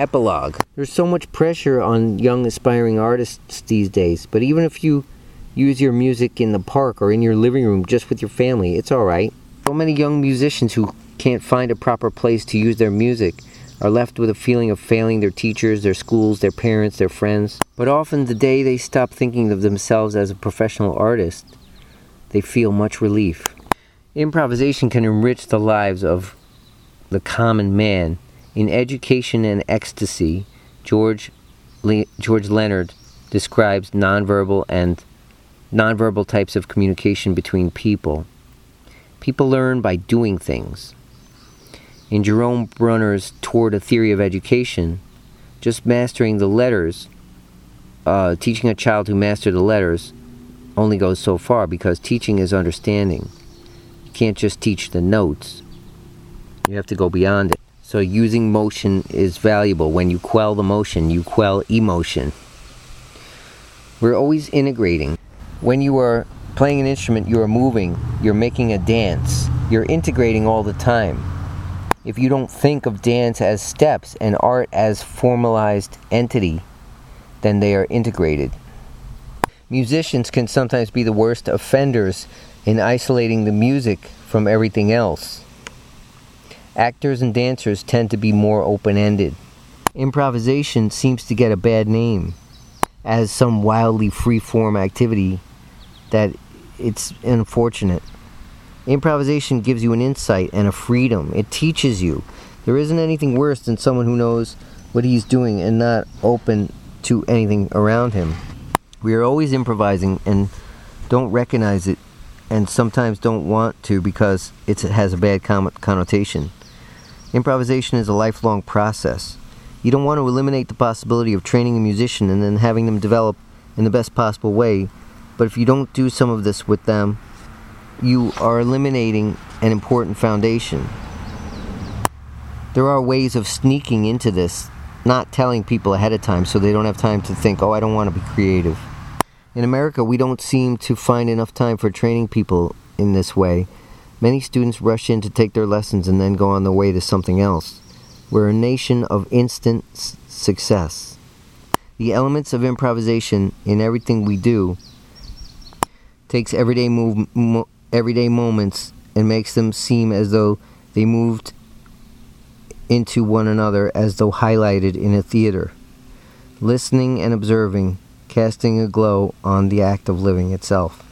Epilogue. There's so much pressure on young aspiring artists these days, but even if you use your music in the park or in your living room just with your family, it's alright. So many young musicians who can't find a proper place to use their music are left with a feeling of failing their teachers, their schools, their parents, their friends. But often the day they stop thinking of themselves as a professional artist, they feel much relief. Improvisation can enrich the lives of the common man. In Education and Ecstasy, George Leonard describes nonverbal types of communication between people. People learn by doing things. In Jerome Brunner's Toward a Theory of Education, just mastering the letters, teaching a child to master the letters only goes so far, because teaching is understanding. You can't just teach the notes. You have to go beyond it. So using motion is valuable. When you quell the motion, you quell emotion. We're always integrating. When you are playing an instrument, you are moving, you're making a dance. You're integrating all the time. If you don't think of dance as steps and art as formalized entity, then they are integrated. Musicians can sometimes be the worst offenders in isolating the music from everything else. Actors and dancers tend to be more open-ended. Improvisation seems to get a bad name as some wildly free-form activity that it's unfortunate. Improvisation gives you an insight and a freedom. It teaches you. There isn't anything worse than someone who knows what he's doing and not open to anything around him. We are always improvising and don't recognize it, and sometimes don't want to because it has a bad connotation. Improvisation is a lifelong process. You don't want to eliminate the possibility of training a musician and then having them develop in the best possible way, but if you don't do some of this with them, you are eliminating an important foundation. There are ways of sneaking into this, not telling people ahead of time so they don't have time to think, I don't want to be creative. In America, we don't seem to find enough time for training people in this way. Many students rush in to take their lessons and then go on their way to something else. We're a nation of instant success. The elements of improvisation in everything we do takes everyday moments and makes them seem as though they moved into one another, as though highlighted in a theater. Listening and observing, casting a glow on the act of living itself.